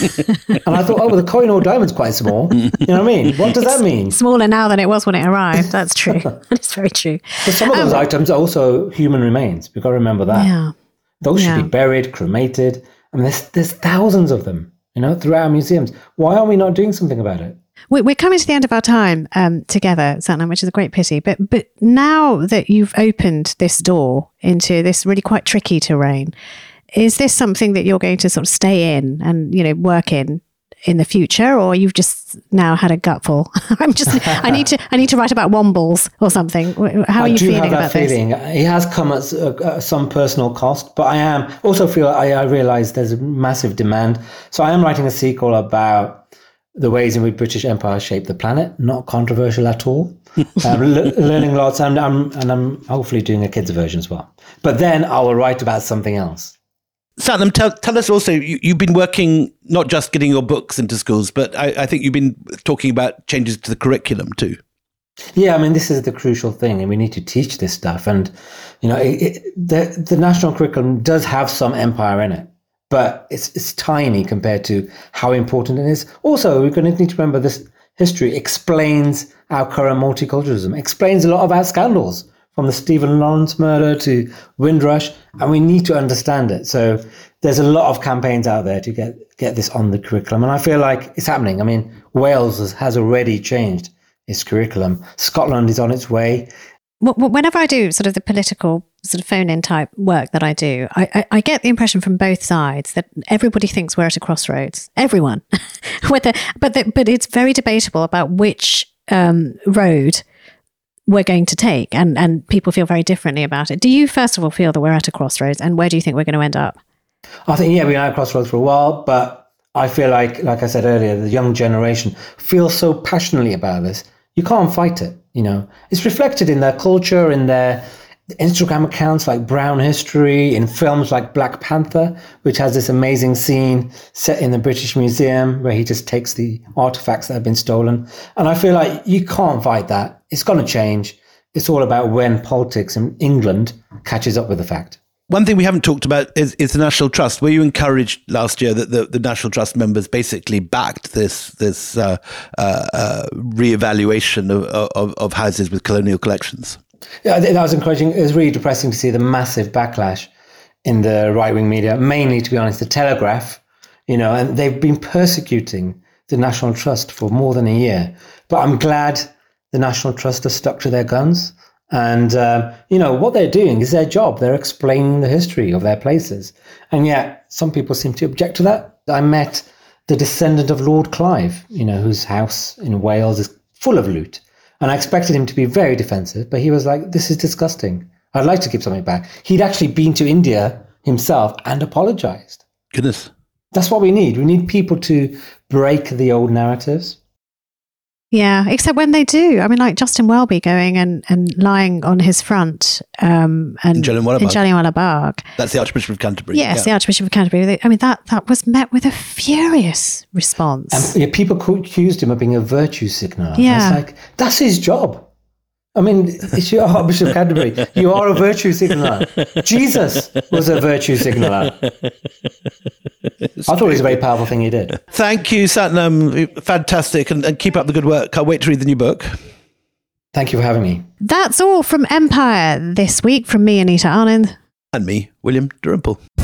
And I thought, oh, well, the Kohinoor diamond's quite small. You know what I mean? What does it's that mean? Smaller now than it was when it arrived. That's true. It's very true. But some of those um, items are also human remains. We've got to remember that. Yeah. Those should yeah. be buried, cremated. I mean, there's, there's thousands of them, you know, throughout our museums. Why are we not doing something about it? We're coming to the end of our time um, together, Satnam, which is a great pity. But but now that you've opened this door into this really quite tricky terrain, is this something that you're going to sort of stay in and, you know, work in in the future, or you've just now had a gutful? I'm just, I need to, I need to write about wombles or something. How are I you do feeling have that about feeling. this? It has come at uh, some personal cost, but I am also feel I, I realize there's a massive demand. So I am writing a sequel about the ways in which British Empire shaped the planet. Not controversial at all. um, le- learning lots, and I'm and I'm hopefully doing a kids version as well. But then I will write about something else. Satnam, tell, tell us also, you, you've been working, not just getting your books into schools, but I, I think you've been talking about changes to the curriculum too. Yeah, I mean, this is the crucial thing, and we need to teach this stuff. And, you know, it, it, the, the national curriculum does have some empire in it, but it's it's tiny compared to how important it is. Also, we're going to need to remember this history explains our current multiculturalism, explains a lot of our scandals, from the Stephen Lawrence murder to Windrush, and we need to understand it. So there's a lot of campaigns out there to get, get this on the curriculum, and I feel like it's happening. I mean, Wales has, has already changed its curriculum. Scotland is on its way. Whenever I do sort of the political sort of phone-in type work that I do, I, I, I get the impression from both sides that everybody thinks we're at a crossroads. Everyone. Whether, but the, but it's very debatable about which um, road we're going to take, and, and people feel very differently about it. Do you, first of all, feel that we're at a crossroads, and where do you think we're going to end up? I think, yeah, we are at a crossroads for a while, but I feel like, like I said earlier, the young generation feels so passionately about this. You can't fight it, you know. It's reflected in their culture, in their Instagram accounts like Brown History, in films like Black Panther, which has this amazing scene set in the British Museum where he just takes the artifacts that have been stolen. And I feel like you can't fight that. It's going to change. It's all about when politics in England catches up with the fact. One thing we haven't talked about is, is the National Trust. Were you encouraged last year that the, the National Trust members basically backed this this uh, uh, uh, re-evaluation of, of, of houses with colonial collections? Yeah, that was encouraging. It was really depressing to see the massive backlash in the right-wing media, mainly, to be honest, the Telegraph, you know, and they've been persecuting the National Trust for more than a year. But I'm glad the National Trust has stuck to their guns. And, uh, you know, what they're doing is their job. They're explaining the history of their places. And yet some people seem to object to that. I met the descendant of Lord Clive, you know, whose house in Wales is full of loot. And I expected him to be very defensive, but he was like, this is disgusting. I'd like to give something back. He'd actually been to India himself and apologized. Goodness. That's what we need. We need people to break the old narratives. Yeah, except when they do. I mean, like Justin Welby going and, and lying on his front um, and in Jallianwala in Jallianwala Bagh. That's the Archbishop of Canterbury. Yes, yeah. the Archbishop of Canterbury. I mean, that, that was met with a furious response. And yeah, people accused him of being a virtue signaller. Yeah. It's like, that's his job. I mean, it's your Archbishop of Canterbury. You are a virtue signaller. Jesus was a virtue signaller. I thought it was a very powerful thing he did. Thank you, Satnam. Fantastic. And, and keep up the good work. Can't wait to read the new book. Thank you for having me. That's all from Empire this week from me, Anita Anand. And me, William Dalrymple.